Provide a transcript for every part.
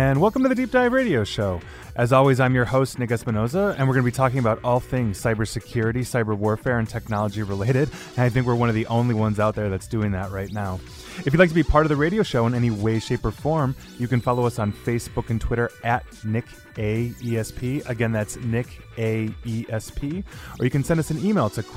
and welcome to the Deep Dive Radio Show. As always, I'm your host, Nick Espinoza, and we're going to be talking about all things cybersecurity, cyber warfare, and technology related. And I think we're one of the only ones out there that's doing that right now. If you'd like to be part of the radio show in any way, shape, or form, you can follow us on Facebook and Twitter at NickAESP. Again, that's NickAESP. Or you can send us an email to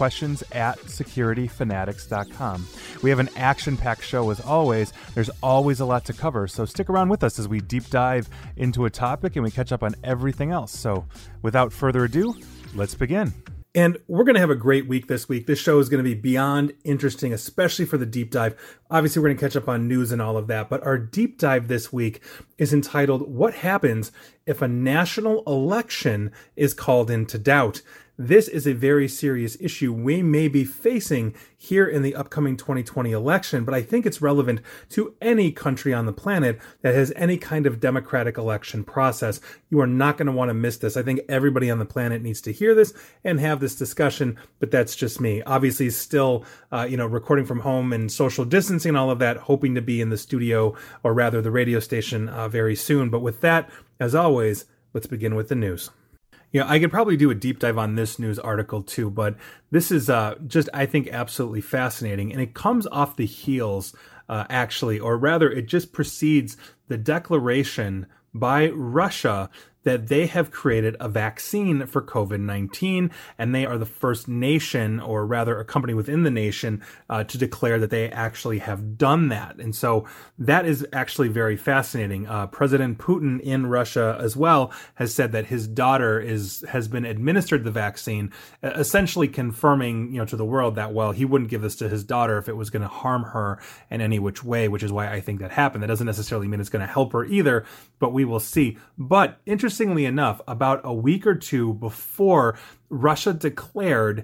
questions@securityfanatics.com. We have an action-packed show as always. There's always a lot to cover, so stick around with us as we deep dive into a topic and we catch up on everything else. So without further ado, let's begin. And we're going to have a great week this week. This show is going to be beyond interesting, especially for the deep dive. Obviously, we're going to catch up on news and all of that. But our deep dive this week is entitled, What Happens If a National Election is Called into Doubt? This is a very serious issue we may be facing here in the upcoming 2020 election, but I think it's relevant to any country on the planet that has any kind of democratic election process. You are not going to want to miss this. I think everybody on the planet needs to hear this and have this discussion, but that's just me. Obviously, still, recording from home and social distancing and all of that, hoping to be in the studio, or rather the radio station, very soon. But with that, as always, let's begin with the news. Yeah, I could probably do a deep dive on this news article too, but this is just, I think, absolutely fascinating. And it comes off the heels, or rather, it just precedes the declaration by Russia that they have created a vaccine for COVID-19, and they are the first nation, or rather a company within the nation, to declare that they actually have done that. And so that is actually very fascinating. President Putin in Russia as well has said that his daughter has been administered the vaccine, essentially confirming, to the world that, well, he wouldn't give this to his daughter if it was going to harm her in any which way, which is why I think that happened. That doesn't necessarily mean it's going to help her either, but we will see. But interestingly enough, about a week or two before Russia declared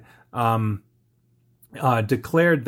that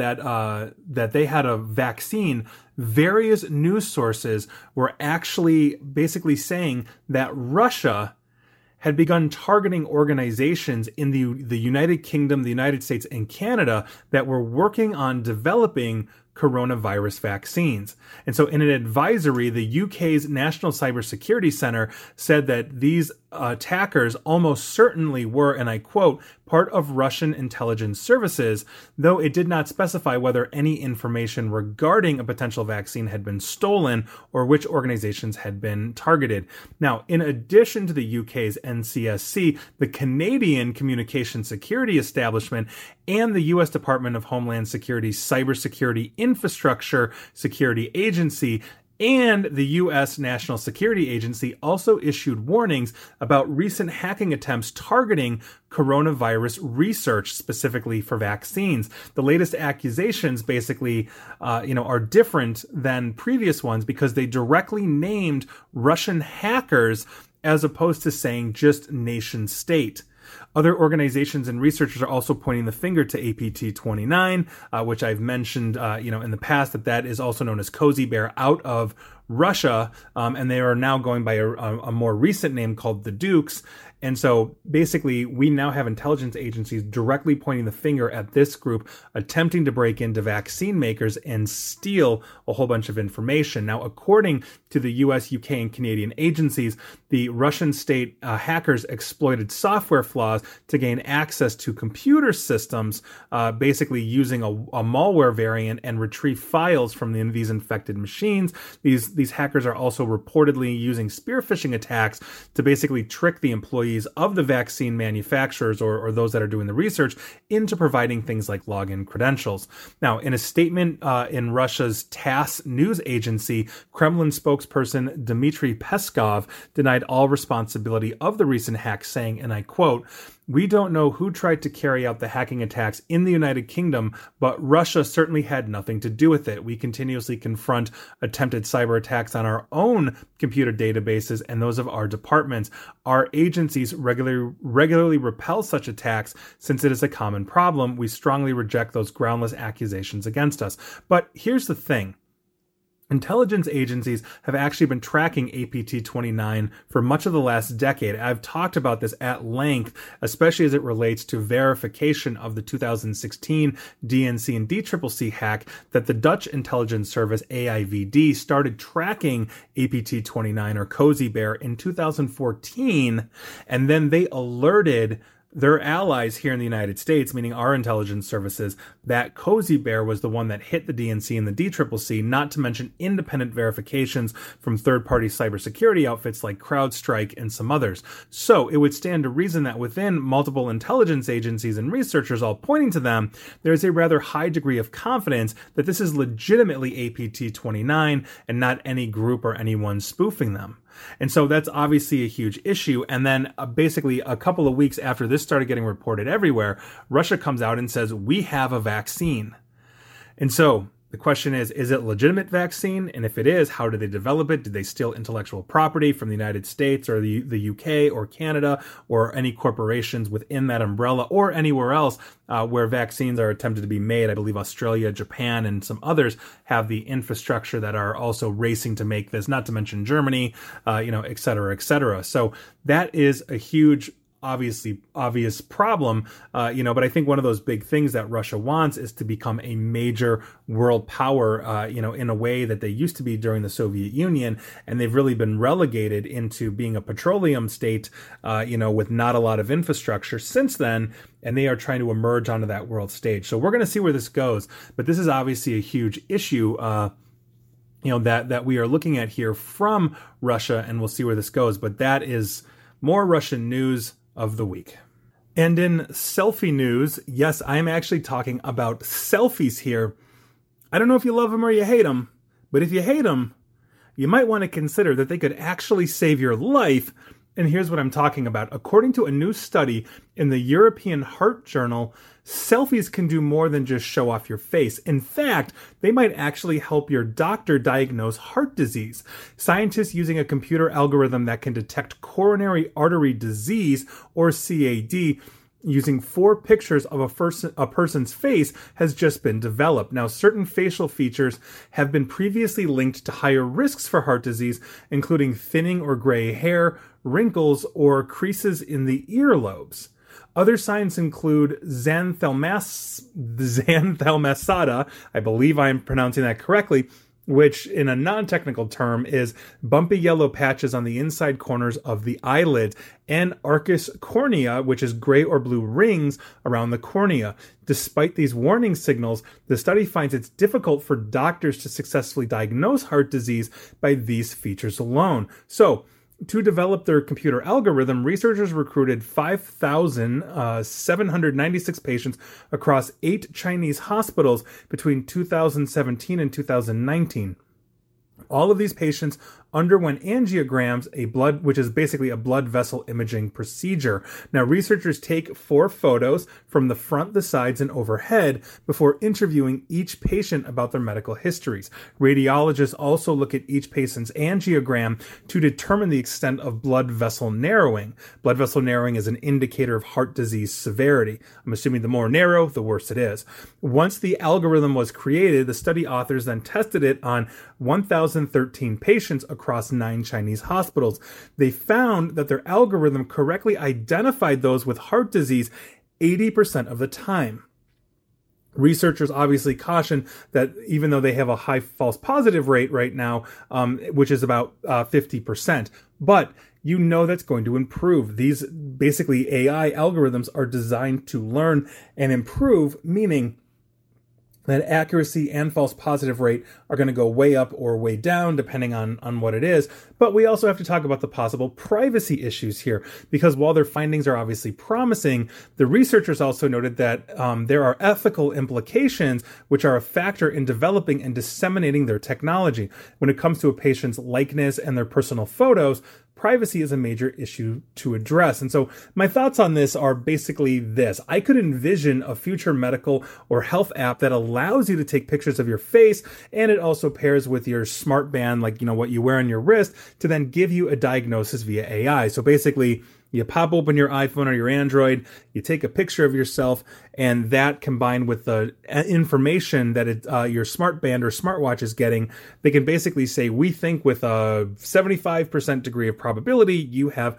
they had a vaccine, various news sources were actually basically saying that Russia had begun targeting organizations in the United Kingdom, the United States, and Canada that were working on developing coronavirus vaccines. And so in an advisory, the UK's National Cybersecurity Center said that these attackers almost certainly were, and I quote, part of Russian intelligence services, though it did not specify whether any information regarding a potential vaccine had been stolen or which organizations had been targeted. Now, in addition to the UK's NCSC, the Canadian Communication Security Establishment and the U.S. Department of Homeland Security's Cybersecurity Infrastructure Security Agency and the U.S. National Security Agency also issued warnings about recent hacking attempts targeting coronavirus research, specifically for vaccines. The latest accusations basically, are different than previous ones because they directly named Russian hackers as opposed to saying just nation state. Other organizations and researchers are also pointing the finger to APT29, which I've mentioned, in the past, that is also known as Cozy Bear out of Russia, and they are now going by a more recent name called the Dukes. And so basically, we now have intelligence agencies directly pointing the finger at this group, attempting to break into vaccine makers and steal a whole bunch of information. Now, according to the US, UK, and Canadian agencies, the Russian state hackers exploited software flaws to gain access to computer systems, basically using a malware variant and retrieve files from these infected machines. These hackers are also reportedly using spear phishing attacks to basically trick the employees of the vaccine manufacturers or those that are doing the research into providing things like login credentials. Now, in a statement in Russia's TASS news agency, Kremlin spokesperson Dmitry Peskov denied all responsibility of the recent hack, saying, and I quote, "We don't know who tried to carry out the hacking attacks in the United Kingdom, but Russia certainly had nothing to do with it. We continuously confront attempted cyber attacks on our own computer databases and those of our departments. Our agencies regularly repel such attacks since it is a common problem. We strongly reject those groundless accusations against us." But here's the thing. Intelligence agencies have actually been tracking APT-29 for much of the last decade. I've talked about this at length, especially as it relates to verification of the 2016 DNC and DCCC hack that the Dutch intelligence service AIVD started tracking APT-29 or Cozy Bear in 2014, and then they alerted their allies here in the United States, meaning our intelligence services, that Cozy Bear was the one that hit the DNC and the DCCC, not to mention independent verifications from third-party cybersecurity outfits like CrowdStrike and some others. So it would stand to reason that within multiple intelligence agencies and researchers all pointing to them, there's a rather high degree of confidence that this is legitimately APT-29 and not any group or anyone spoofing them. And so that's obviously a huge issue. And then basically a couple of weeks after this started getting reported everywhere, Russia comes out and says, we have a vaccine. And so the question is it a legitimate vaccine? And if it is, how did they develop it? Did they steal intellectual property from the United States or the UK or Canada or any corporations within that umbrella or anywhere else where vaccines are attempted to be made? I believe Australia, Japan, and some others have the infrastructure that are also racing to make this, not to mention Germany, et cetera, et cetera. So that is a huge obvious problem, but I think one of those big things that Russia wants is to become a major world power, in a way that they used to be during the Soviet Union, and they've really been relegated into being a petroleum state, with not a lot of infrastructure since then, and they are trying to emerge onto that world stage. So we're going to see where this goes, but this is obviously a huge issue, that we are looking at here from Russia, and we'll see where this goes, but that is more Russian news of the week. And in selfie news, yes, I'm actually talking about selfies here. I don't know if you love them or you hate them, but if you hate them, you might want to consider that they could actually save your life. And here's what I'm talking about. According to a new study in the European Heart Journal, selfies can do more than just show off your face. In fact, they might actually help your doctor diagnose heart disease. Scientists using a computer algorithm that can detect coronary artery disease, or CAD, using 4 pictures of a person's face has just been developed. Now, certain facial features have been previously linked to higher risks for heart disease, including thinning or gray hair, wrinkles, or creases in the earlobes. Other signs include xanthelasmata, I believe I'm pronouncing that correctly, which in a non-technical term is bumpy yellow patches on the inside corners of the eyelids, and arcus cornea, which is gray or blue rings around the cornea. Despite these warning signals, the study finds it's difficult for doctors to successfully diagnose heart disease by these features alone. So, to develop their computer algorithm, researchers recruited 5,796 patients across 8 Chinese hospitals between 2017 and 2019. All of these patients underwent angiograms, which is basically a blood vessel imaging procedure. Now, researchers take 4 photos from the front, the sides, and overhead before interviewing each patient about their medical histories. Radiologists also look at each patient's angiogram to determine the extent of blood vessel narrowing. Blood vessel narrowing is an indicator of heart disease severity. I'm assuming the more narrow, the worse it is. Once the algorithm was created, the study authors then tested it on 1,013 patients across 9 Chinese hospitals. They found that their algorithm correctly identified those with heart disease 80% of the time. Researchers obviously caution that even though they have a high false positive rate right now, which is about 50%, but you know that's going to improve. These basically AI algorithms are designed to learn and improve, meaning that accuracy and false positive rate are going to go way up or way down depending on what it is. But we also have to talk about the possible privacy issues here, because while their findings are obviously promising, the researchers also noted that there are ethical implications which are a factor in developing and disseminating their technology. When it comes to a patient's likeness and their personal photos, privacy is a major issue to address. And so my thoughts on this are basically this. I could envision a future medical or health app that allows you to take pictures of your face, and it also pairs with your smart band, like, what you wear on your wrist, to then give you a diagnosis via AI. So basically, You pop open your iPhone or your Android, you take a picture of yourself, and that combined with the information that your smart band or smartwatch is getting, they can basically say, we think with a 75% degree of probability, you have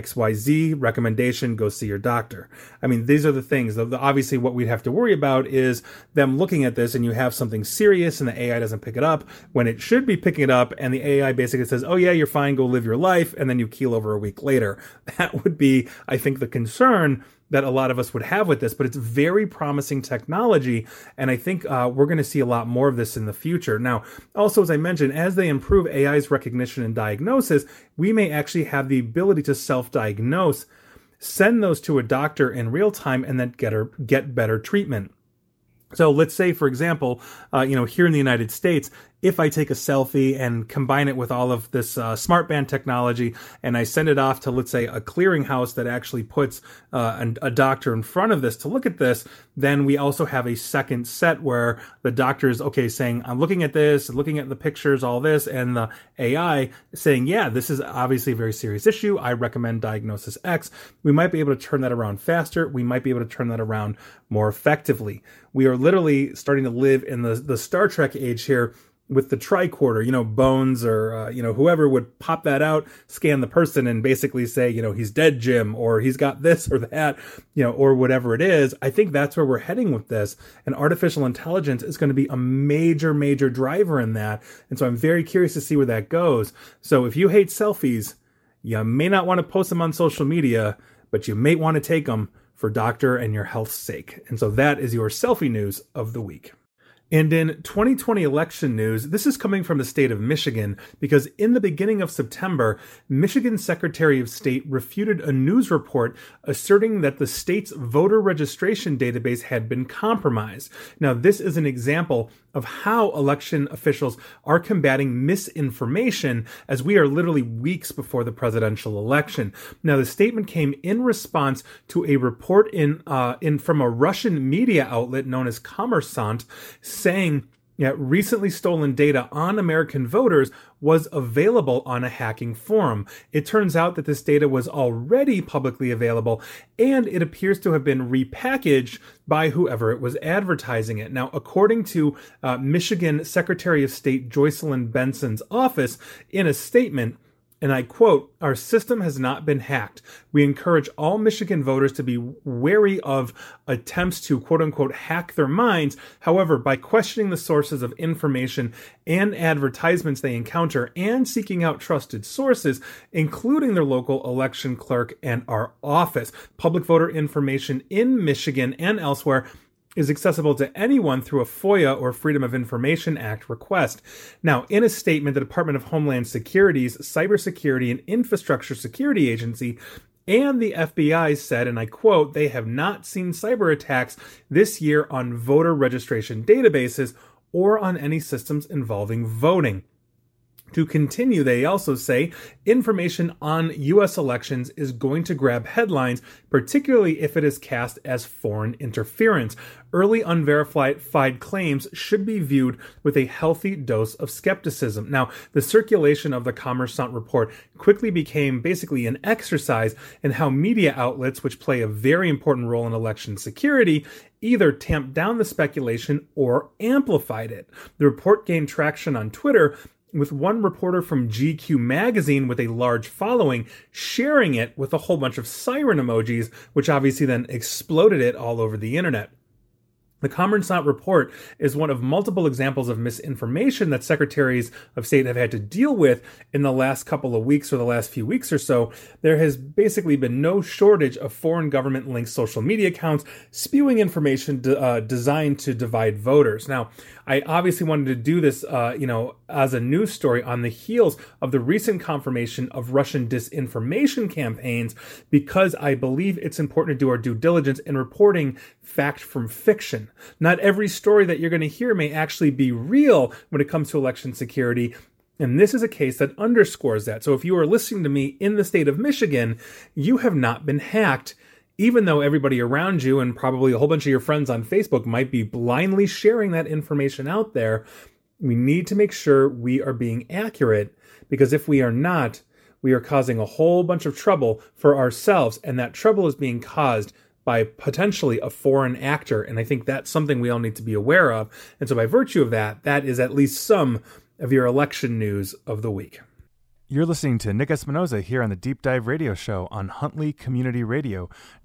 XYZ recommendation, go see your doctor. I mean, these are the things. Obviously, what we'd have to worry about is them looking at this and you have something serious and the AI doesn't pick it up when it should be picking it up, and the AI basically says, oh yeah, you're fine, go live your life, and then you keel over a week later. That would be, I think, the concern that a lot of us would have with this, but it's very promising technology, and I think we're going to see a lot more of this in the future. Now, also, as I mentioned, as they improve AI's recognition and diagnosis, we may actually have the ability to self-diagnose, send those to a doctor in real time, and then get better treatment. So let's say, for example, here in the United States, if I take a selfie and combine it with all of this smart band technology and I send it off to, let's say, a clearinghouse that actually puts a doctor in front of this to look at this, then we also have a second set where the doctor is, saying, I'm looking at this, looking at the pictures, all this, and the AI saying, yeah, this is obviously a very serious issue. I recommend diagnosis X. We might be able to turn that around faster. We might be able to turn that around more effectively. We are literally starting to live in the Star Trek age here, with the tricorder, Bones or, whoever would pop that out, scan the person and basically say, he's dead, Jim, or he's got this or that, or whatever it is. I think that's where we're heading with this. And artificial intelligence is going to be a major, major driver in that. And so I'm very curious to see where that goes. So if you hate selfies, you may not want to post them on social media, but you may want to take them for doctor and your health's sake. And so that is your selfie news of the week. And in 2020 election news, this is coming from the state of Michigan, because in the beginning of September, Michigan's Secretary of State refuted a news report asserting that the state's voter registration database had been compromised. Now, this is an example of how election officials are combating misinformation, as we are literally weeks before the presidential election. Now, the statement came in response to a report from a Russian media outlet known as Kommersant, saying that recently stolen data on American voters was available on a hacking forum. It turns out that this data was already publicly available, and it appears to have been repackaged by whoever it was advertising it. Now, according to Michigan Secretary of State Joycelyn Benson's office, in a statement, and I quote, "Our system has not been hacked. We encourage all Michigan voters to be wary of attempts to, quote unquote, hack their minds. However, by questioning the sources of information and advertisements they encounter and seeking out trusted sources, including their local election clerk and our office, public voter information in Michigan and elsewhere is accessible to anyone through a FOIA or Freedom of Information Act request." Now, in a statement, the Department of Homeland Security's Cybersecurity and Infrastructure Security Agency and the FBI said, and I quote, "They have not seen cyber attacks this year on voter registration databases or on any systems involving voting." To continue, they also say information on U.S. elections is going to grab headlines, particularly if it is cast as foreign interference. Early unverified claims should be viewed with a healthy dose of skepticism. Now, the circulation of the Kommersant report quickly became basically an exercise in how media outlets, which play a very important role in election security, either tamped down the speculation or amplified it. The report gained traction on Twitter, with one reporter from GQ magazine with a large following sharing it with a whole bunch of siren emojis, which obviously then exploded it all over the internet. The Kommersant report is one of multiple examples of misinformation that secretaries of state have had to deal with in the last couple of weeks or the last few weeks or so. There has basically been no shortage of foreign government-linked social media accounts spewing information designed to divide voters. Now, I obviously wanted to do this, as a news story on the heels of the recent confirmation of Russian disinformation campaigns, because I believe it's important to do our due diligence in reporting fact from fiction. Not every story that you're going to hear may actually be real when it comes to election security. And this is a case that underscores that. So if you are listening to me in the state of Michigan, you have not been hacked, even though everybody around you and probably a whole bunch of your friends on Facebook might be blindly sharing that information out there. We need to make sure we are being accurate, because if we are not, we are causing a whole bunch of trouble for ourselves, and that trouble is being caused by potentially a foreign actor. And I think that's something we all need to be aware of. And so by virtue of that, that is at least some of your election news of the week. You're listening to Nick Espinoza here on the Deep Dive Radio Show on Huntley Community Radio,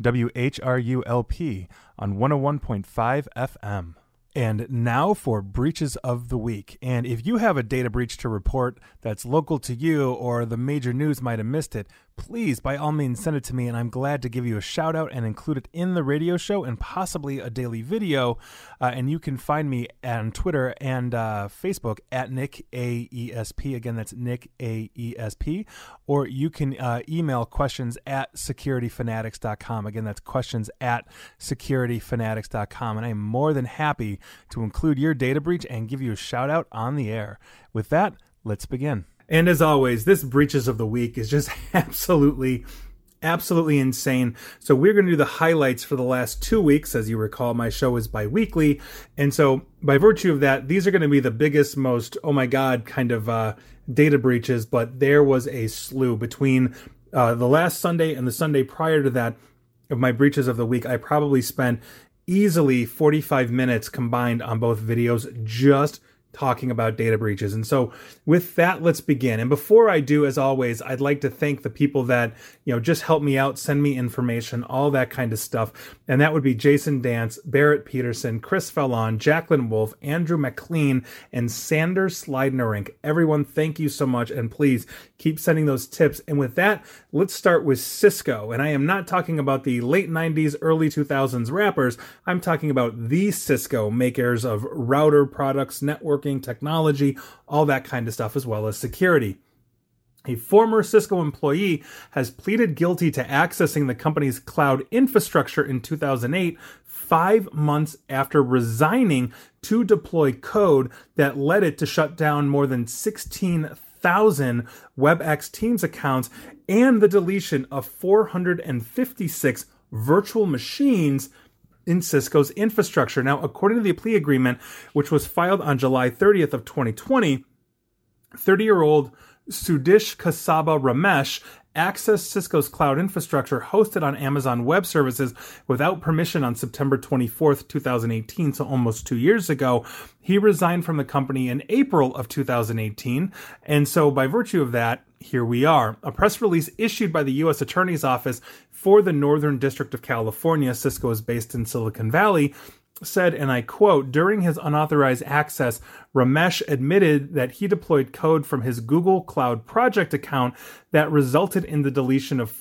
WHRULP, on 101.5 FM. And now for breaches of the week. And if you have a data breach to report that's local to you or the major news might have missed it, please, by all means, send it to me, and I'm glad to give you a shout out and include it in the radio show and possibly a daily video. And you can find me on Twitter and Facebook at Nick AESP. Again, that's Nick AESP. Or you can email questions at securityfanatics.com. Again, that's questions at securityfanatics.com. And I am more than happy to include your data breach and give you a shout out on the air. With that, let's begin. And as always, this breaches of the week is just absolutely insane. So we're going to do the highlights for the last 2 weeks. As you recall, my show is bi-weekly. And so by virtue of that, these are going to be the biggest, most, oh my God, kind of data breaches. But there was a slew between the last Sunday and the Sunday prior to that of my breaches of the week. I probably spent easily 45 minutes combined on both videos just talking about data breaches. And so with that, let's begin. And before I do, as always, I'd like to thank the people that, just help me out, send me information, all that kind of stuff. And that would be Jason Dance, Barrett Peterson, Chris Fallon, Jacqueline Wolf, Andrew McLean, and Sander Slidnerink. Everyone, thank you so much. And please keep sending those tips. And with that, let's start with Cisco. And I am not talking about the late 90s, early 2000s rappers. I'm talking about the Cisco, makers of router products, networking, technology, all that kind of stuff, as well as security. A former Cisco employee has pleaded guilty to accessing the company's cloud infrastructure in 2008, 5 months after resigning to deploy code that led it to shut down more than 16,000 WebEx Teams accounts and the deletion of 456 virtual machines in Cisco's infrastructure. Now, according to the plea agreement, which was filed on July 30th of 2020, 30-year-old Sudish Kasaba Ramesh accessed Cisco's cloud infrastructure hosted on Amazon Web Services without permission on September 24th, 2018, so almost 2 years ago. He resigned from the company in April of 2018, and so by virtue of that, here we are. A press release issued by the U.S. Attorney's Office for the Northern District of California, Cisco is based in Silicon Valley, said, and I quote, during his unauthorized access, Ramesh admitted that he deployed code from his Google Cloud Project account that resulted in the deletion of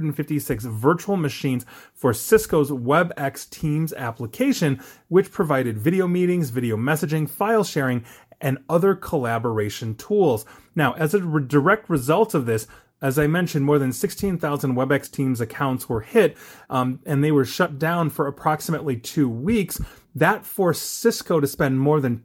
456 virtual machines for Cisco's WebEx Teams application, which provided video meetings, video messaging, file sharing, and other collaboration tools. Now, as a direct result of this, as I mentioned, more than 16,000 WebEx Teams accounts were hit, and they were shut down for approximately 2 weeks. That forced Cisco to spend more than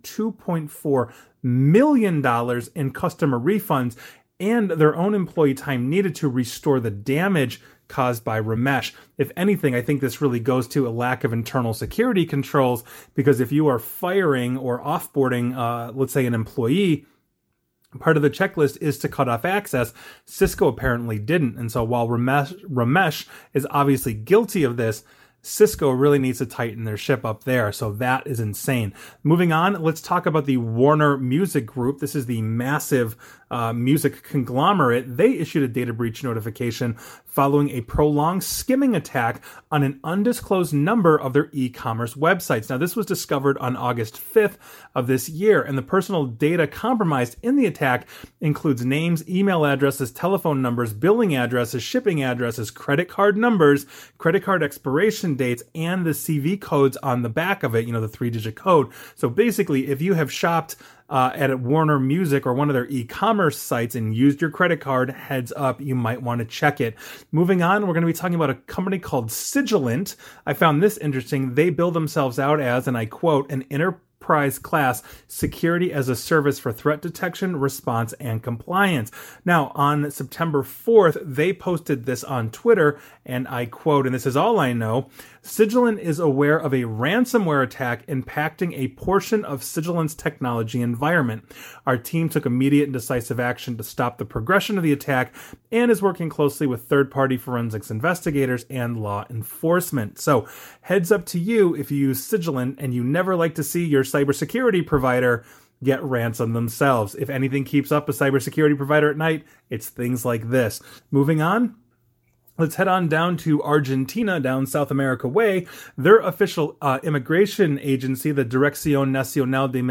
$2.4 million in customer refunds and their own employee time needed to restore the damage caused by Ramesh. If anything, I think this really goes to a lack of internal security controls, because if you are firing or offboarding, let's say, an employee, part of the checklist is to cut off access. Cisco apparently didn't. And so while Ramesh is obviously guilty of this, Cisco really needs to tighten their ship up there. So that is insane. Moving on, let's talk about the Warner Music Group. This is the massive music conglomerate. They issued a data breach notification following a prolonged skimming attack on an undisclosed number of their e-commerce websites. Now, this was discovered on August 5th of this year, and the personal data compromised in the attack includes names, email addresses, telephone numbers, billing addresses, shipping addresses, credit card numbers, credit card expiration dates, and the CV codes on the back of it, the 3-digit code. So basically, if you have shopped at Warner Music or one of their e-commerce sites and used your credit card, heads up, you might want to check it. Moving on, we're going to be talking about a company called Sigilent. I found this interesting. They bill themselves out as, and I quote, an enterprise class security as a service for threat detection, response, and compliance. Now, on September 4th, they posted this on Twitter, and I quote, and this is all I know, Sigilent is aware of a ransomware attack impacting a portion of Sigilent's technology environment. Our team took immediate and decisive action to stop the progression of the attack and is working closely with third-party forensics investigators and law enforcement. So, heads up to you if you use Sigilent and you never like to see your cybersecurity provider get ransomed themselves. If anything keeps up a cybersecurity provider at night, it's things like this. Moving on. Let's head on down to Argentina, down South America way. Their official immigration agency, the Dirección Nacional de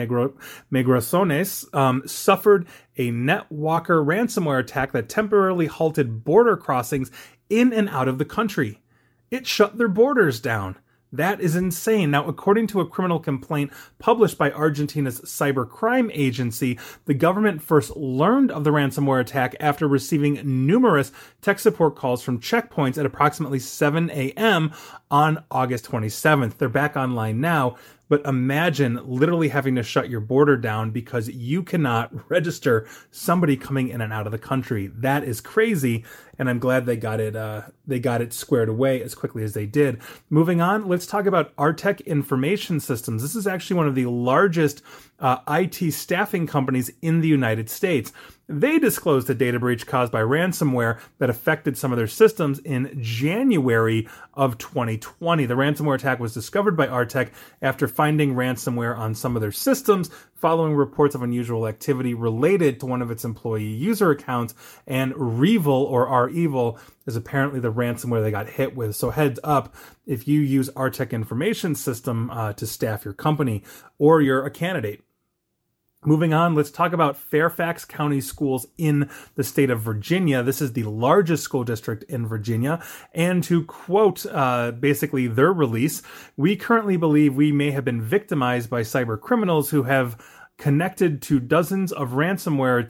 Migraciones, suffered a NetWalker ransomware attack that temporarily halted border crossings in and out of the country. It shut their borders down. That is insane. Now, according to a criminal complaint published by Argentina's cybercrime agency, the government first learned of the ransomware attack after receiving numerous tech support calls from checkpoints at approximately 7 a.m. on August 27th. They're back online now. But imagine literally having to shut your border down because you cannot register somebody coming in and out of the country. That is crazy, and I'm glad they got it squared away as quickly as they did. Moving on, let's talk about Artec Information Systems. This is actually one of the largest IT staffing companies in the United States. They disclosed a data breach caused by ransomware that affected some of their systems in January of 2020. The ransomware attack was discovered by Artec after finding ransomware on some of their systems following reports of unusual activity related to one of its employee user accounts, and Revil or REvil is apparently the ransomware they got hit with. So heads up if you use Artec Information System to staff your company or you're a candidate. Moving on, let's talk about Fairfax County Schools in the state of Virginia. This is the largest school district in Virginia. And to quote basically their release, we currently believe we may have been victimized by cyber criminals who have been connected to dozens of ransomware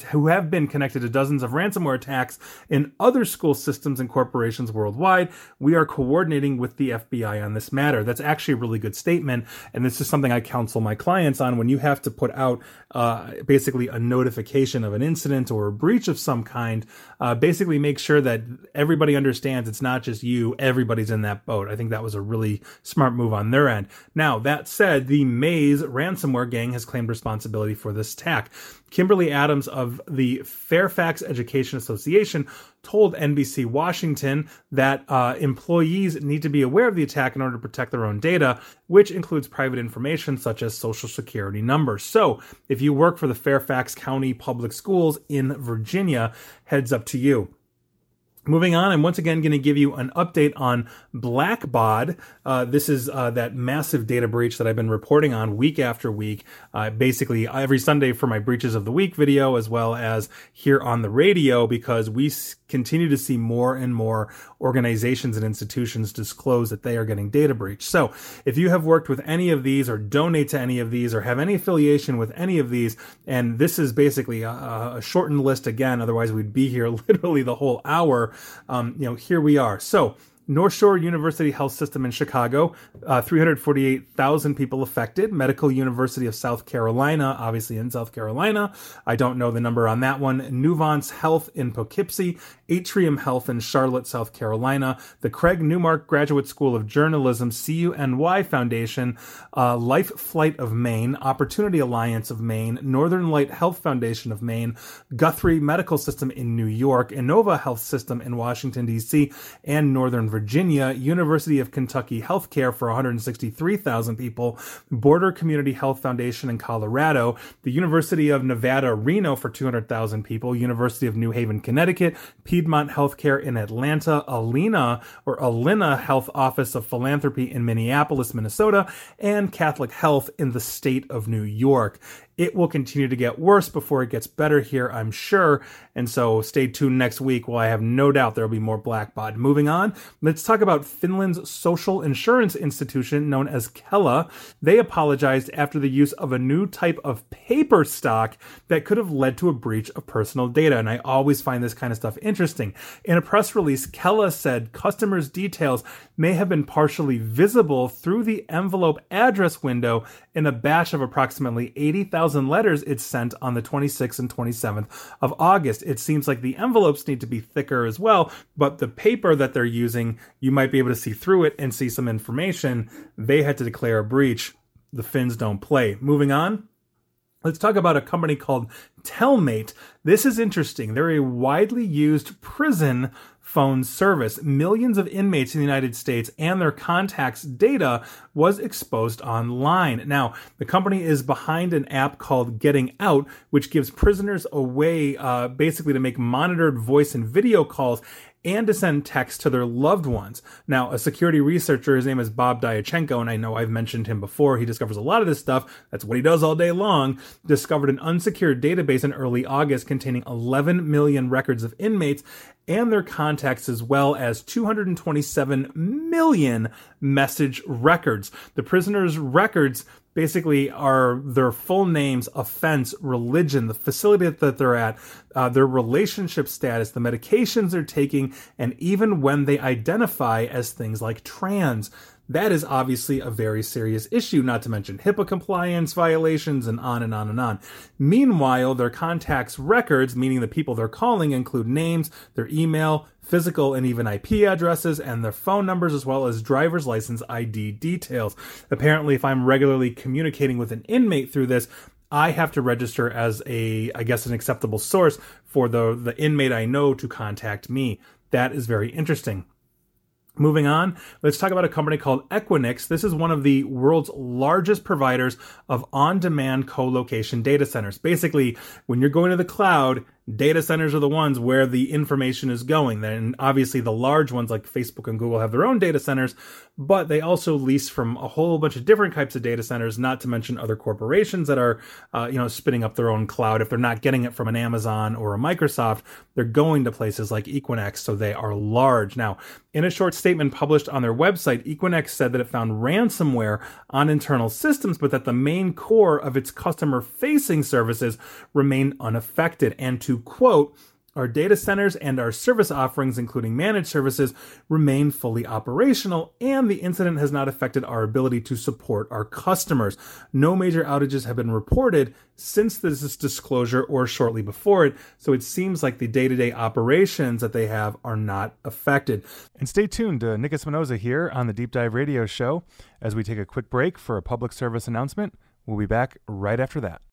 attacks in other school systems and corporations worldwide. We are coordinating with the FBI on this matter. That's actually a really good statement, and this is something I counsel my clients on when you have to put out basically a notification of an incident or a breach of some kind. Basically make sure that everybody understands it's not just you, everybody's in that boat. I think that was a really smart move on their end. Now, that said, the Maze ransomware gang has claimed responsibility for this attack. Kimberly Adams of the Fairfax Education Association told NBC Washington that employees need to be aware of the attack in order to protect their own data, which includes private information such as social security numbers. So if you work for the Fairfax County Public Schools in Virginia, heads up to you. Moving on, I'm once again going to give you an update on Blackbaud. This is that massive data breach that I've been reporting on week after week, basically every Sunday for my Breaches of the Week video, as well as here on the radio, because we continue to see more and more organizations and institutions disclose that they are getting data breached. So if you have worked with any of these or donate to any of these or have any affiliation with any of these, and this is basically a shortened list again, otherwise we'd be here literally the whole hour. Here we are. So North Shore University Health System in Chicago, 348,000 people affected. Medical University of South Carolina, obviously in South Carolina. I don't know the number on that one. Nuvance Health in Poughkeepsie. Atrium Health in Charlotte, South Carolina. The Craig Newmark Graduate School of Journalism, CUNY Foundation. Life Flight of Maine. Opportunity Alliance of Maine. Northern Light Health Foundation of Maine. Guthrie Medical System in New York. Innova Health System in Washington, D.C. and Northern Virginia. University of Kentucky Healthcare for 163,000 people. Border Community Health Foundation in Colorado. The University of Nevada, Reno for 200,000 people. University of New Haven, Connecticut. Piedmont Healthcare in Atlanta. Alina Health Office of Philanthropy in Minneapolis, Minnesota. And Catholic Health in the state of New York. It will continue to get worse before it gets better here, I'm sure. And so stay tuned next week. Well, I have no doubt there will be more Blackbaud. Moving on, let's talk about Finland's social insurance institution known as Kela. They apologized after the use of a new type of paper stock that could have led to a breach of personal data. And I always find this kind of stuff interesting. In a press release, Kela said customers' details may have been partially visible through the envelope address window in a batch of approximately 80,000 2,000 letters it sent on the 26th and 27th of August. It seems like the envelopes need to be thicker as well, but the paper that they're using, you might be able to see through it and see some information. They had to declare a breach. The Finns don't play. Moving on. Let's talk about a company called Telmate. This is interesting. They're a widely used prison phone service. Millions of inmates in the United States and their contacts data was exposed online. Now, the company is behind an app called Getting Out, which gives prisoners a way basically to make monitored voice and video calls and to send text to their loved ones. Now, a security researcher, his name is Bob Diachenko, and I know I've mentioned him before. He discovers a lot of this stuff. That's what he does all day long. Discovered an unsecured database in early August containing 11 million records of inmates and their contacts, as well as 227 million message records. The prisoners' records basically are their full names, offense, religion, the facility that they're at, their relationship status, the medications they're taking, and even when they identify as things like trans. That is obviously a very serious issue, not to mention HIPAA compliance violations and on and on and on. Meanwhile, their contacts records, meaning the people they're calling, include names, their email, physical and even IP addresses, and their phone numbers, as well as driver's license ID details. Apparently, if I'm regularly communicating with an inmate through this, I have to register as an acceptable source for the inmate I know to contact me. That is very interesting. Moving on, let's talk about a company called Equinix. This is one of the world's largest providers of on-demand co-location data centers. Basically, when you're going to the cloud, data centers are the ones where the information is going. And obviously the large ones like Facebook and Google have their own data centers, but they also lease from a whole bunch of different types of data centers, not to mention other corporations that are, spinning up their own cloud. If they're not getting it from an Amazon or a Microsoft, they're going to places like Equinix, so they are large. Now, in a short statement published on their website, Equinix said that it found ransomware on internal systems, but that the main core of its customer-facing services remain unaffected. And to quote, "Our data centers and our service offerings, including managed services, remain fully operational, and the incident has not affected our ability to support our customers. No major outages have been reported since this disclosure or shortly before it, so it seems like the day-to-day operations that they have are not affected." And stay tuned to Nick Espinoza here on the Deep Dive Radio Show as we take a quick break for a public service announcement. We'll be back right after that.